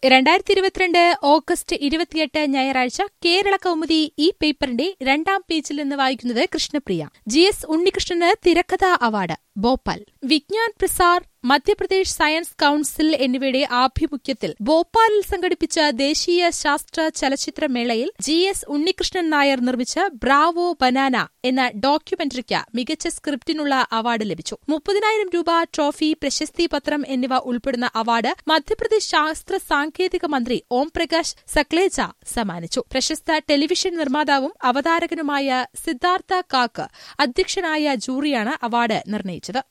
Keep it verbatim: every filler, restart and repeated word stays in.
രണ്ടായിരത്തി ഇരുപത്തിരണ്ട് ഓഗസ്റ്റ് ഇരുപത്തിയെട്ട് ഞായറാഴ്ച കേരള കൗമുദി ഈ പേപ്പറിന്റെ രണ്ടാം പേജിൽ നിന്ന് വായിക്കുന്നത് കൃഷ്ണപ്രിയ. ജി എസ് ഉണ്ണികൃഷ്ണന് തിരക്കഥാ award Bhopal. Vigyan Prasar, Madhya Pradesh science council എന്നിവയുടെ ആഭിമുഖ്യത്തിൽ ഭോപ്പാലിൽ സംഘടിപ്പിച്ച ദേശീയ ശാസ്ത്ര ചലച്ചിത്രമേളയിൽ ജി എസ് ഉണ്ണികൃഷ്ണൻ നായർ നിർമ്മിച്ച ബ്രാവോ ബനാന എന്ന ഡോക്യുമെന്ററിക്ക് മികച്ച സ്ക്രിപ്റ്റിനുള്ള അവാർഡ് ലഭിച്ചു. മുപ്പതിനായിരം രൂപ, ട്രോഫി, പ്രശസ്തി പത്രം എന്നിവ ഉൾപ്പെടുന്ന അവാർഡ് മധ്യപ്രദേശ് ശാസ്ത്ര സാങ്കേതിക മന്ത്രി ഓം പ്രകാശ് സക്ലേജ സമ്മാനിച്ചു. പ്രശസ്ത ടെലിവിഷൻ നിർമ്മാതാവും അവതാരകനുമായ സിദ്ധാർത്ഥ കാക്ക് അധ്യക്ഷനായ ജൂറിയാണ് അവാർഡ് നിർണയിച്ചത്.